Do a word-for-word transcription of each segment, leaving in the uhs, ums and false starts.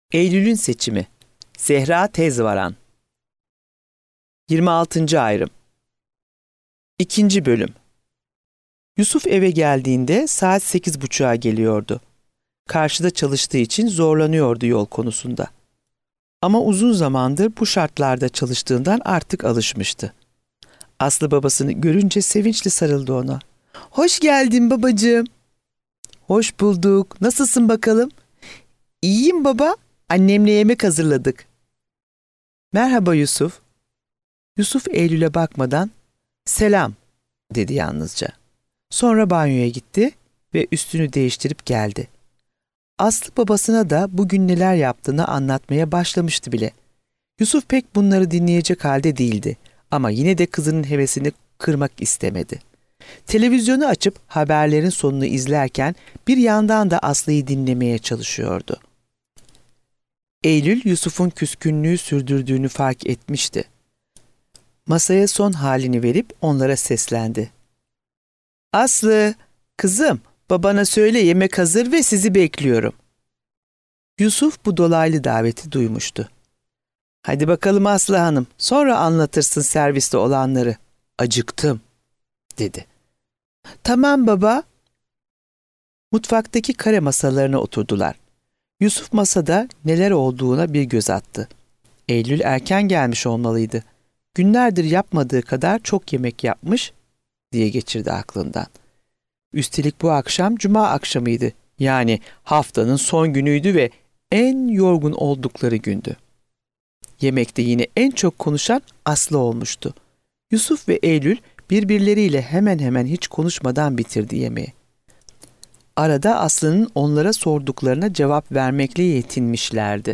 Eylül'ün seçimi. Zehra Tezvaran. yirmi altıncı ayrım. İkinci bölüm. Yusuf eve geldiğinde saat sekiz buçuğa geliyordu. Karşıda çalıştığı için zorlanıyordu yol konusunda. Ama uzun zamandır bu şartlarda çalıştığından artık alışmıştı. Aslı babasını görünce sevinçli sarıldı ona. "Hoş geldin babacığım." "Hoş bulduk. Nasılsın bakalım?" "İyiyim baba. Annemle yemek hazırladık." "Merhaba Yusuf." Yusuf Eylül'e bakmadan "Selam" dedi yalnızca. Sonra banyoya gitti ve üstünü değiştirip geldi. Aslı babasına da bugün neler yaptığını anlatmaya başlamıştı bile. Yusuf pek bunları dinleyecek halde değildi ama yine de kızının hevesini kırmak istemedi. Televizyonu açıp haberlerin sonunu izlerken bir yandan da Aslı'yı dinlemeye çalışıyordu. Eylül Yusuf'un küskünlüğü sürdürdüğünü fark etmişti. Masaya son halini verip onlara seslendi. "Aslı, kızım, babana söyle yemek hazır ve sizi bekliyorum." Yusuf bu dolaylı daveti duymuştu. "Hadi bakalım Aslı Hanım, sonra anlatırsın serviste olanları. Acıktım," dedi. "Tamam baba." Mutfaktaki kare masalarına oturdular. Yusuf masada neler olduğuna bir göz attı. Eylül erken gelmiş olmalıydı. Günlerdir yapmadığı kadar çok yemek yapmış diye geçirdi aklından. Üstelik bu akşam cuma akşamıydı. Yani haftanın son günüydü ve en yorgun oldukları gündü. Yemekte yine en çok konuşan Aslı olmuştu. Yusuf ve Eylül birbirleriyle hemen hemen hiç konuşmadan bitirdi yemeği. Arada Aslı'nın onlara sorduklarına cevap vermekle yetinmişlerdi.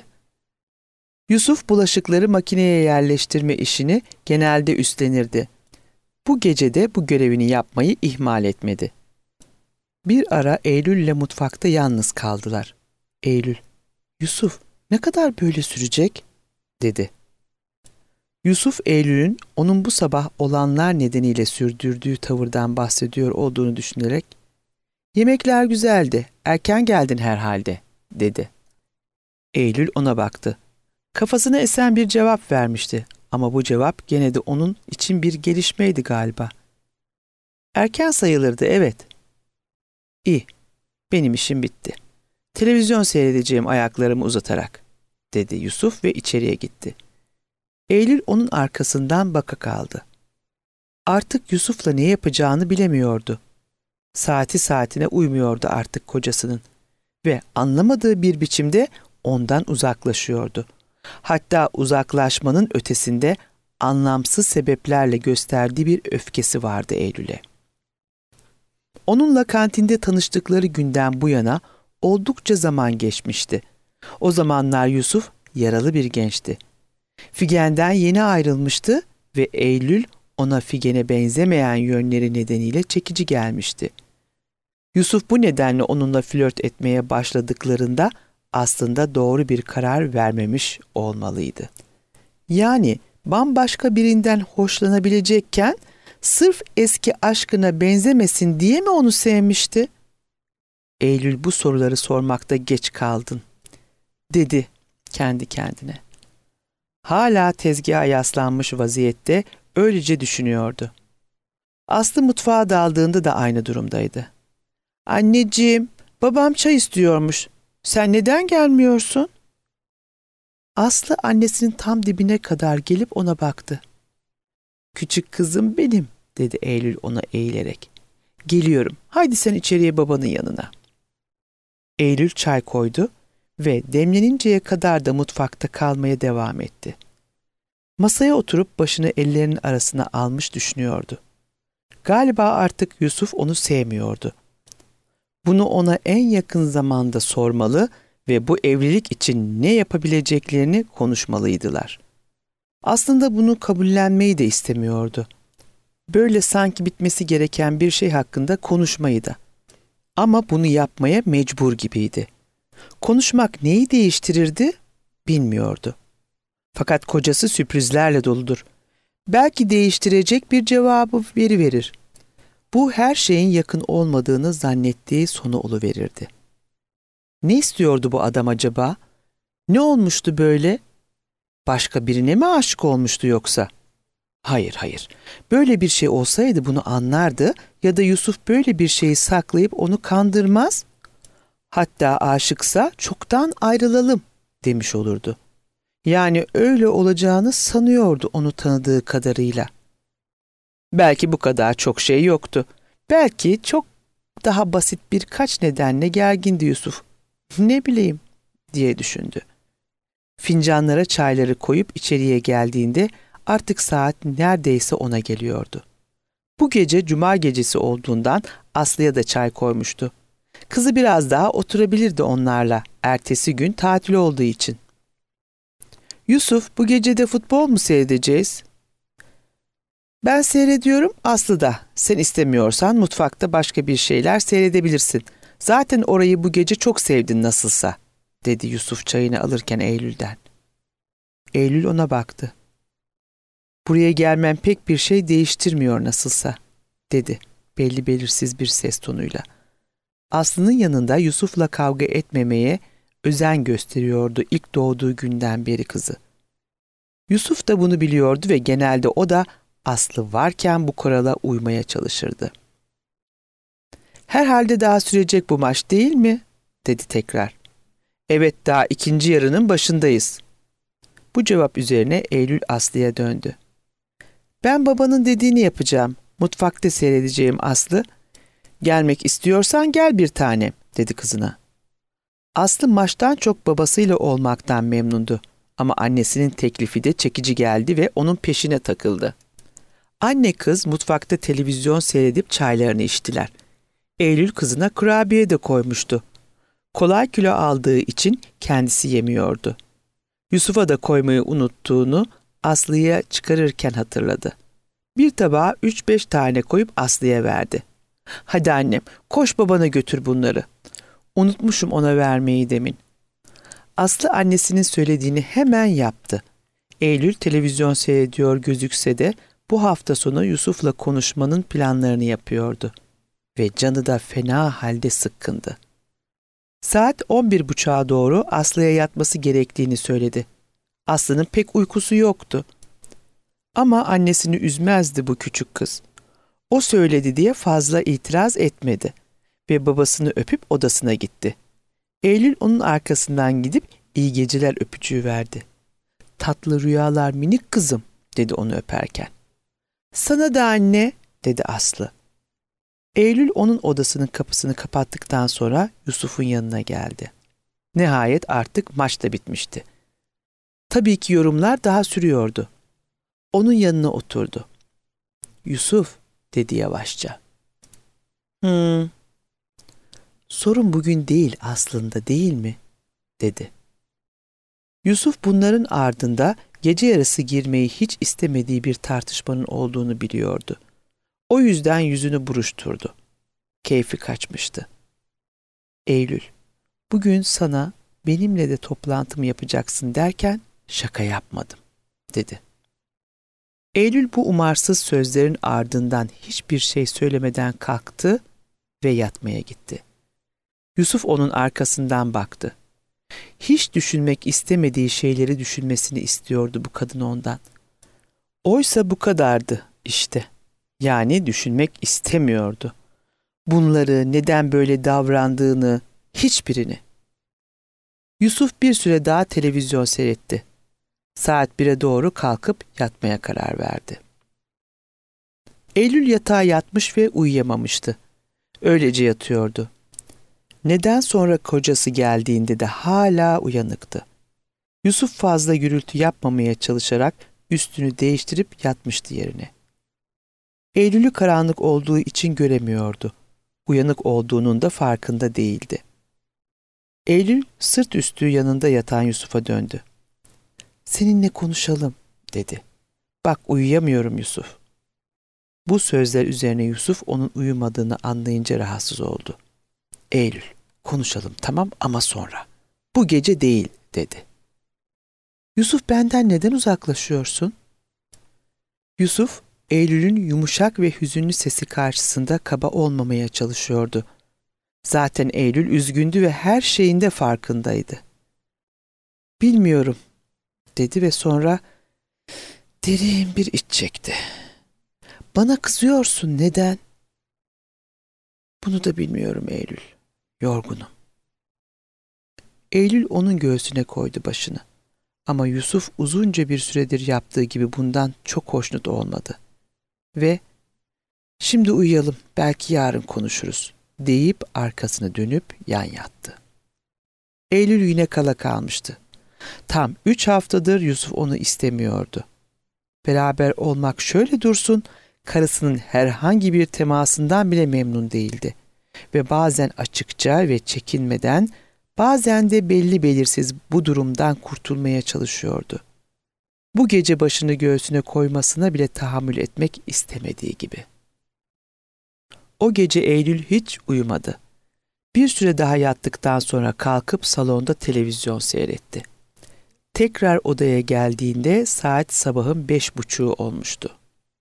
Yusuf bulaşıkları makineye yerleştirme işini genelde üstlenirdi. Bu gece de bu görevini yapmayı ihmal etmedi. Bir ara Eylül'le mutfakta yalnız kaldılar. Eylül, "Yusuf, ne kadar böyle sürecek?" dedi. Yusuf, Eylül'ün onun bu sabah olanlar nedeniyle sürdürdüğü tavırdan bahsediyor olduğunu düşünerek, "Yemekler güzeldi, erken geldin herhalde," dedi. Eylül ona baktı. Kafasına esen bir cevap vermişti ama bu cevap gene de onun için bir gelişmeydi galiba. "Erken sayılırdı, evet." "İyi, benim işim bitti. Televizyon seyredeceğim ayaklarımı uzatarak," dedi Yusuf ve içeriye gitti. Eylül onun arkasından baka kaldı. Artık Yusuf'la ne yapacağını bilemiyordu. Saati saatine uymuyordu artık kocasının ve anlamadığı bir biçimde ondan uzaklaşıyordu. Hatta uzaklaşmanın ötesinde anlamsız sebeplerle gösterdiği bir öfkesi vardı Eylül'e. Onunla kantinde tanıştıkları günden bu yana oldukça zaman geçmişti. O zamanlar Yusuf yaralı bir gençti. Figen'den yeni ayrılmıştı ve Eylül ona Figen'e benzemeyen yönleri nedeniyle çekici gelmişti. Yusuf bu nedenle onunla flört etmeye başladıklarında aslında doğru bir karar vermemiş olmalıydı. Yani bambaşka birinden hoşlanabilecekken sırf eski aşkına benzemesin diye mi onu sevmişti? Eylül, bu soruları sormakta geç kaldın, dedi kendi kendine. Hala tezgaha yaslanmış vaziyette öylece düşünüyordu. Aslı mutfağa daldığında da aynı durumdaydı. "Anneciğim, babam çay istiyormuş. Sen neden gelmiyorsun?" Aslı annesinin tam dibine kadar gelip ona baktı. "Küçük kızım benim," dedi Eylül ona eğilerek. "Geliyorum. Haydi sen içeriye babanın yanına." Eylül çay koydu ve demleninceye kadar da mutfakta kalmaya devam etti. Masaya oturup başını ellerinin arasına almış düşünüyordu. Galiba artık Yusuf onu sevmiyordu. Bunu ona en yakın zamanda sormalı ve bu evlilik için ne yapabileceklerini konuşmalıydılar. Aslında bunu kabullenmeyi de istemiyordu. Böyle sanki bitmesi gereken bir şey hakkında konuşmayı da. Ama bunu yapmaya mecbur gibiydi. Konuşmak neyi değiştirirdi bilmiyordu. Fakat kocası sürprizlerle doludur. Belki değiştirecek bir cevabı veriverir. Bu her şeyin yakın olmadığını zannettiği sonu oluverirdi. Ne istiyordu bu adam acaba? Ne olmuştu böyle? Başka birine mi aşık olmuştu yoksa? Hayır, hayır. Böyle bir şey olsaydı bunu anlardı ya da Yusuf böyle bir şeyi saklayıp onu kandırmaz. Hatta aşıksa çoktan ayrılalım demiş olurdu. Yani öyle olacağını sanıyordu onu tanıdığı kadarıyla. Belki bu kadar çok şey yoktu. Belki çok daha basit birkaç nedenle gergindi Yusuf. Ne bileyim diye düşündü. Fincanlara çayları koyup içeriye geldiğinde artık saat neredeyse ona geliyordu. Bu gece cuma gecesi olduğundan Aslı'ya da çay koymuştu. Kızı biraz daha oturabilirdi onlarla, ertesi gün tatil olduğu için. Yusuf, bu gece de futbol mu seyredeceğiz? Ben seyrediyorum, Aslı da. Sen istemiyorsan mutfakta başka bir şeyler seyredebilirsin. Zaten orayı bu gece çok sevdin nasılsa, dedi Yusuf çayını alırken Eylül'den. Eylül ona baktı. Buraya gelmem pek bir şey değiştirmiyor nasılsa, dedi belli belirsiz bir ses tonuyla. Aslı'nın yanında Yusuf'la kavga etmemeye özen gösteriyordu ilk doğduğu günden beri kızı. Yusuf da bunu biliyordu ve genelde o da Aslı varken bu kurala uymaya çalışırdı. Herhalde daha sürecek bu maç değil mi? Dedi tekrar. Evet, daha ikinci yarının başındayız. Bu cevap üzerine Eylül Aslı'ya döndü. Ben babanın dediğini yapacağım. Mutfakta seyredeceğim Aslı. Gelmek istiyorsan gel bir tane, dedi kızına. Aslı maçtan çok babasıyla olmaktan memnundu. Ama annesinin teklifi de çekici geldi ve onun peşine takıldı. Anne kız mutfakta televizyon seyredip çaylarını içtiler. Eylül kızına kurabiye de koymuştu. Kolay kilo aldığı için kendisi yemiyordu. Yusuf'a da koymayı unuttuğunu Aslı'ya çıkarırken hatırladı. Bir tabağa üç beş tane koyup Aslı'ya verdi. Hadi annem, koş babana götür bunları. Unutmuşum ona vermeyi demin. Aslı annesinin söylediğini hemen yaptı. Eylül televizyon seyrediyor gözükse de bu hafta sonu Yusuf'la konuşmanın planlarını yapıyordu. Ve canı da fena halde sıkkındı. Saat on bir buçuğa doğru Aslı'ya yatması gerektiğini söyledi. Aslı'nın pek uykusu yoktu. Ama annesini üzmezdi bu küçük kız. O söyledi diye fazla itiraz etmedi ve babasını öpüp odasına gitti. Eylül onun arkasından gidip iyi geceler öpücüğü verdi. Tatlı rüyalar minik kızım, dedi onu öperken. Sana da anne, dedi Aslı. Eylül onun odasının kapısını kapattıktan sonra Yusuf'un yanına geldi. Nihayet artık maç da bitmişti. Tabii ki yorumlar daha sürüyordu. Onun yanına oturdu. Yusuf, dedi yavaşça. Hmm. Sorun bugün değil aslında, değil mi? Dedi. Yusuf bunların ardında gece yarısı girmeyi hiç istemediği bir tartışmanın olduğunu biliyordu. O yüzden yüzünü buruşturdu. Keyfi kaçmıştı. Eylül, bugün sana benimle de toplantımı yapacaksın derken şaka yapmadım, dedi. Eylül bu umarsız sözlerin ardından hiçbir şey söylemeden kalktı ve yatmaya gitti. Yusuf onun arkasından baktı. Hiç düşünmek istemediği şeyleri düşünmesini istiyordu bu kadın ondan. Oysa bu kadardı işte. Yani düşünmek istemiyordu. Bunları, neden böyle davrandığını, hiçbirini. Yusuf bir süre daha televizyon seyretti. Saat bire doğru kalkıp yatmaya karar verdi. Eylül yatağa yatmış ve uyuyamamıştı. Öylece yatıyordu. Neden sonra kocası geldiğinde de hala uyanıktı. Yusuf fazla gürültü yapmamaya çalışarak üstünü değiştirip yatmıştı yerine. Eylül'ü karanlık olduğu için göremiyordu. Uyanık olduğunun da farkında değildi. Eylül sırt üstü yanında yatan Yusuf'a döndü. Seninle konuşalım, dedi. Bak uyuyamıyorum Yusuf. Bu sözler üzerine Yusuf onun uyumadığını anlayınca rahatsız oldu. Eylül, konuşalım tamam ama sonra. Bu gece değil, dedi. Yusuf benden neden uzaklaşıyorsun? Yusuf, Eylül'ün yumuşak ve hüzünlü sesi karşısında kaba olmamaya Bilmiyorum dedi ve sonra derin bir iç çekti. Bana kızıyorsun, neden? Bunu da bilmiyorum Eylül. Yorgunum. Eylül onun göğsüne koydu başını. Ama Yusuf uzunca bir süredir yaptığı gibi bundan çok hoşnut olmadı. Ve şimdi uyuyalım, belki yarın konuşuruz deyip arkasını dönüp yan yattı. Eylül yine kala kalmıştı. Tam üç haftadır Yusuf onu istemiyordu. Beraber olmak şöyle dursun, karısının herhangi bir temasından bile memnun değildi. Ve bazen açıkça ve çekinmeden, bazen de belli belirsiz bu durumdan kurtulmaya çalışıyordu. Bu gece başını göğsüne koymasına bile tahammül etmek istemediği gibi. O gece Eylül hiç uyumadı. Bir süre daha yattıktan sonra kalkıp salonda televizyon seyretti. Tekrar odaya geldiğinde saat sabahın beş buçuğu olmuştu.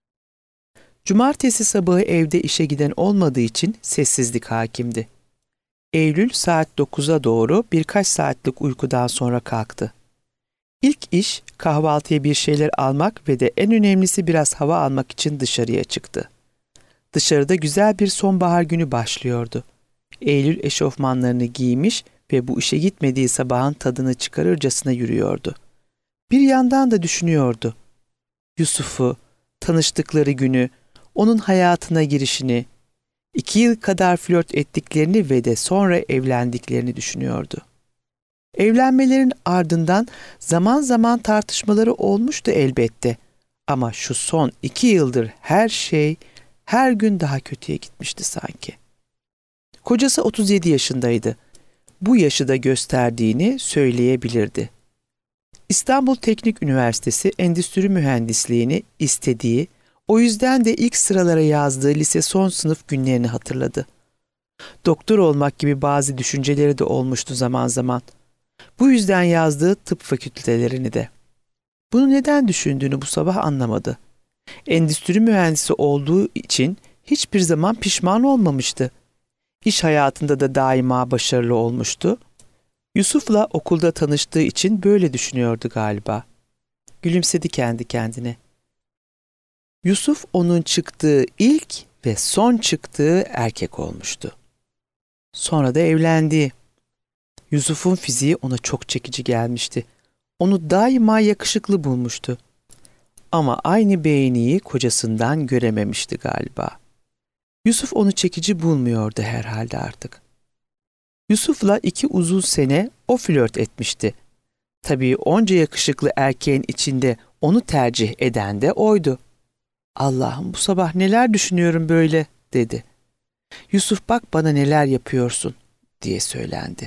Cumartesi sabahı evde işe giden olmadığı için sessizlik hakimdi. Eylül saat dokuza doğru birkaç saatlik uykudan sonra kalktı. İlk iş kahvaltıya bir şeyler almak ve de en önemlisi biraz hava almak için dışarıya çıktı. Dışarıda güzel bir sonbahar günü başlıyordu. Eylül eşofmanlarını giymiş ve bu işe gitmediği sabahın tadını çıkarırcasına yürüyordu. Bir yandan da düşünüyordu. Yusuf'u, tanıştıkları günü, onun hayatına girişini, iki yıl kadar flört ettiklerini ve de sonra evlendiklerini düşünüyordu. Evlenmelerin ardından zaman zaman tartışmaları olmuştu elbette. Ama şu son iki yıldır her şey her gün daha kötüye gitmişti sanki. Kocası otuz yedi yaşındaydı. Bu yaşı da gösterdiğini söyleyebilirdi. İstanbul Teknik Üniversitesi Endüstri Mühendisliğini istediği, o yüzden de ilk sıralara yazdığı lise son sınıf günlerini hatırladı. Doktor olmak gibi bazı düşünceleri de olmuştu zaman zaman. Bu yüzden yazdığı tıp fakültelerini de. Bunu neden düşündüğünü bu sabah anlamadı. Endüstri mühendisi olduğu için hiçbir zaman pişman olmamıştı. İş hayatında da daima başarılı olmuştu. Yusuf'la okulda tanıştığı için böyle düşünüyordu galiba. Gülümsedi kendi kendine. Yusuf onun çıktığı ilk ve son çıktığı erkek olmuştu. Sonra da evlendi. Yusuf'un fiziği ona çok çekici gelmişti. Onu daima yakışıklı bulmuştu. Ama aynı beğeniyi kocasından görememişti galiba. Yusuf onu çekici bulmuyordu herhalde artık. Yusuf'la iki uzun sene o flört etmişti. Tabii onca yakışıklı erkeğin içinde onu tercih eden de oydu. Allah'ım, bu sabah neler düşünüyorum böyle dedi. Yusuf, bak bana neler yapıyorsun diye söylendi.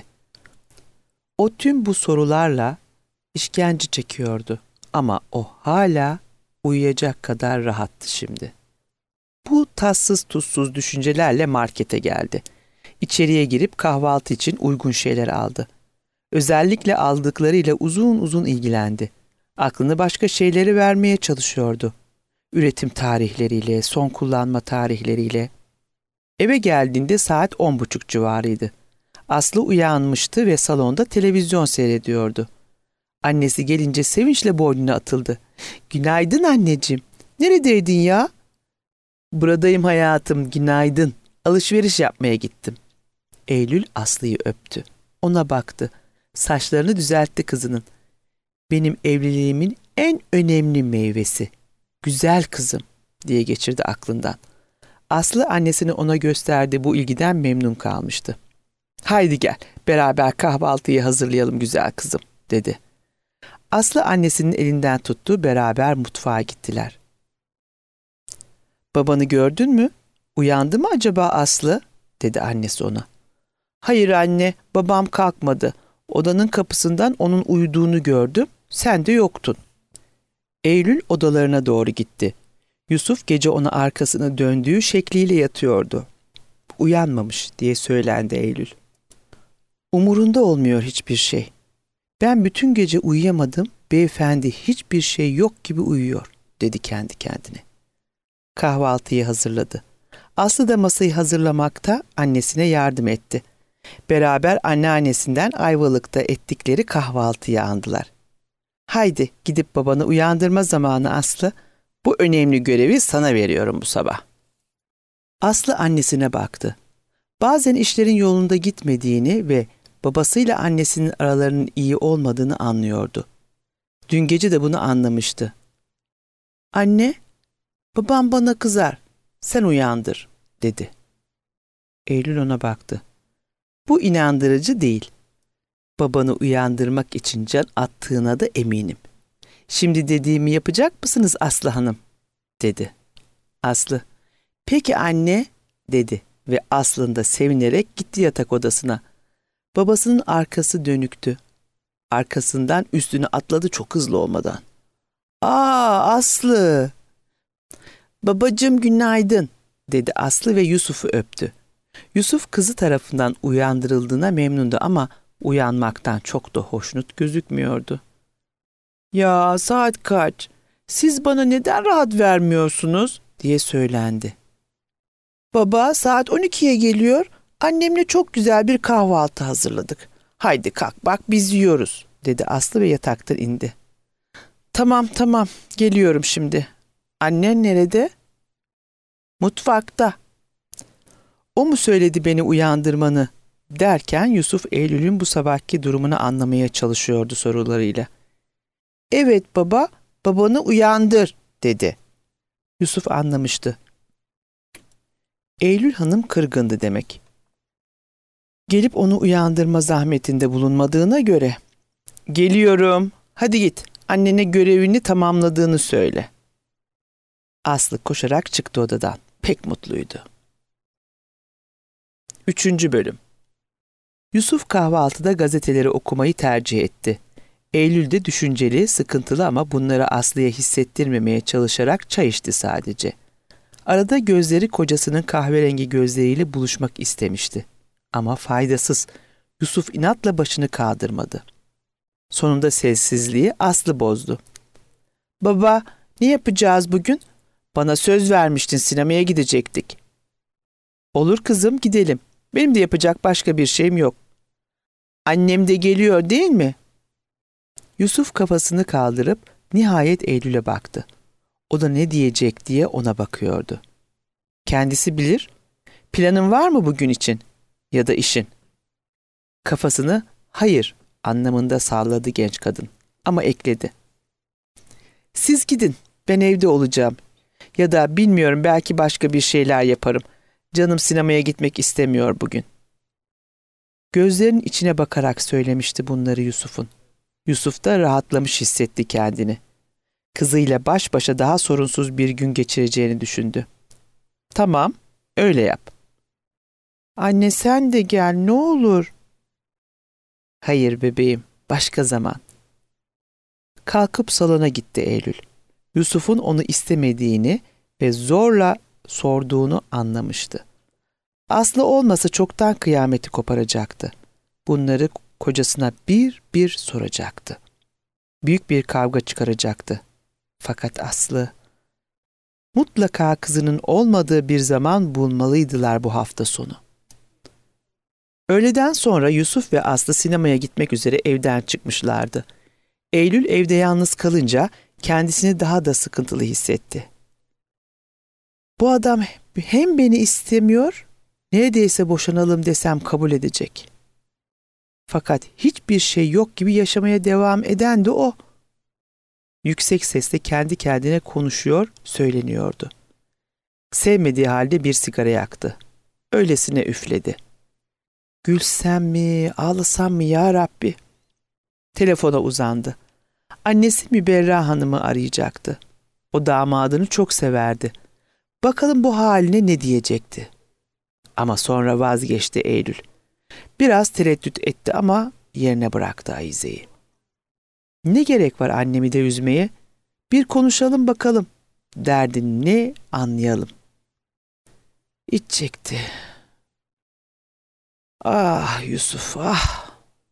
O tüm bu sorularla işkence çekiyordu ama o hala uyuyacak kadar rahattı şimdi. Bu tatsız tuzsuz düşüncelerle markete geldi. İçeriye girip kahvaltı için uygun şeyler aldı. Özellikle aldıklarıyla uzun uzun ilgilendi. Aklını başka şeylere vermeye çalışıyordu. Üretim tarihleriyle, son kullanma tarihleriyle. Eve geldiğinde saat on buçuk civarıydı. Aslı uyanmıştı ve salonda televizyon seyrediyordu. Annesi gelince sevinçle boynuna atıldı. "Günaydın anneciğim. Neredeydin ya?" "Buradayım hayatım, günaydın. Alışveriş yapmaya gittim." Eylül Aslı'yı öptü. Ona baktı. Saçlarını düzeltti kızının. "Benim evliliğimin en önemli meyvesi. Güzel kızım," diye geçirdi aklından. Aslı annesini ona gösterdiği bu ilgiden memnun kalmıştı. "Haydi gel, beraber kahvaltıyı hazırlayalım güzel kızım," dedi. Aslı annesinin elinden tuttu, beraber mutfağa gittiler. "Babanı gördün mü? Uyandı mı acaba Aslı?" dedi annesi ona. "Hayır anne, babam kalkmadı. Odanın kapısından onun uyuduğunu gördüm, sen de yoktun." Eylül odalarına doğru gitti. Yusuf gece ona arkasını döndüğü şekliyle yatıyordu. "Uyanmamış," diye söylendi Eylül. "Umurunda olmuyor hiçbir şey. Ben bütün gece uyuyamadım, beyefendi hiçbir şey yok gibi uyuyor," dedi kendi kendine. Kahvaltıyı hazırladı. Aslı da masayı hazırlamakta annesine yardım etti. Beraber anneannesinden Ayvalık'ta ettikleri kahvaltıyı andılar. Haydi gidip babanı uyandırma zamanı Aslı. Bu önemli görevi sana veriyorum bu sabah. Aslı annesine baktı. Bazen işlerin yolunda gitmediğini ve babasıyla annesinin aralarının iyi olmadığını anlıyordu. Dün gece de bunu anlamıştı. Anne, babam bana kızar. Sen uyandır, dedi. Eylül ona baktı. Bu inandırıcı değil. Babanı uyandırmak için can attığına da eminim. Şimdi dediğimi yapacak mısınız Aslı Hanım? Dedi. Aslı, peki anne, dedi ve aslında sevinerek gitti yatak odasına. Babasının arkası dönüktü. Arkasından üstüne atladı çok hızlı olmadan. Aa Aslı! Babacığım günaydın, dedi Aslı ve Yusuf'u öptü. Yusuf kızı tarafından uyandırıldığına memnundu ama uyanmaktan çok da hoşnut gözükmüyordu. Ya saat kaç? Siz bana neden rahat vermiyorsunuz? Diye söylendi. Baba saat on ikiye geliyor. Annemle çok güzel bir kahvaltı hazırladık. Haydi kalk bak biz yiyoruz, dedi Aslı ve yataktan indi. Tamam tamam geliyorum şimdi. Annen nerede? Mutfakta. O mu söyledi beni uyandırmanı? Derken Yusuf Eylül'ün bu sabahki durumunu anlamaya çalışıyordu sorularıyla. Evet baba, babanı uyandır, dedi. Yusuf anlamıştı. Eylül Hanım kırgındı demek. Gelip onu uyandırma zahmetinde bulunmadığına göre. Geliyorum, hadi git, annene görevini tamamladığını söyle. Aslı koşarak çıktı odadan. Pek mutluydu. Üçüncü bölüm. Yusuf kahvaltıda gazeteleri okumayı tercih etti. Eylül de düşünceli, sıkıntılı ama bunları Aslı'ya hissettirmemeye çalışarak çay içti sadece. Arada gözleri kocasının kahverengi gözleriyle buluşmak istemişti. Ama faydasız. Yusuf inatla başını kaldırmadı. Sonunda sessizliği Aslı bozdu. Baba, ne yapacağız bugün? Bana söz vermiştin, sinemaya gidecektik. Olur kızım, gidelim. Benim de yapacak başka bir şeyim yok. Annem de geliyor değil mi? Yusuf kafasını kaldırıp nihayet Eylül'e baktı. O da ne diyecek diye ona bakıyordu. Kendisi bilir. Planın var mı bugün için? Ya da işin? Kafasını hayır anlamında salladı genç kadın. Ama ekledi. Siz gidin, ben evde olacağım. Ya da bilmiyorum, belki başka bir şeyler yaparım. Canım sinemaya gitmek istemiyor bugün. Gözlerinin içine bakarak söylemişti bunları Yusuf'un. Yusuf da rahatlamış hissetti kendini. Kızıyla baş başa daha sorunsuz bir gün geçireceğini düşündü. Tamam, öyle yap. Anne sen de gel ne olur. Hayır bebeğim, başka zaman. Kalkıp salona gitti Eylül. Yusuf'un onu istemediğini ve zorla sorduğunu anlamıştı. Aslı olmasa çoktan kıyameti koparacaktı. Bunları kocasına bir bir soracaktı. Büyük bir kavga çıkaracaktı. Fakat Aslı... Mutlaka kızının olmadığı bir zaman bulmalıydılar bu hafta sonu. Öğleden sonra Yusuf ve Aslı sinemaya gitmek üzere evden çıkmışlardı. Eylül evde yalnız kalınca kendisini daha da sıkıntılı hissetti. Bu adam hem beni istemiyor, neredeyse boşanalım desem kabul edecek. Fakat hiçbir şey yok gibi yaşamaya devam eden de o. Yüksek sesle kendi kendine konuşuyor, söyleniyordu. Sevmediği halde bir sigara yaktı. Öylesine üfledi. Gülsem mi, ağlasam mı ya Rabbi? Telefona uzandı. Annesi Müberra Hanım'ı arayacaktı. O damadını çok severdi. Bakalım bu haline ne diyecekti? Ama sonra vazgeçti Eylül. Biraz tereddüt etti ama yerine bıraktı Ayize'yi. Ne gerek var annemi de üzmeye? Bir konuşalım bakalım. Derdin ne anlayalım. İç çekti. Ah Yusuf ah.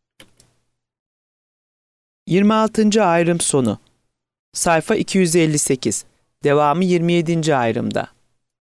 yirmi altıncı ayrım sonu. Sayfa iki yüz elli sekiz. Devamı yirmi yedinci ayrımda.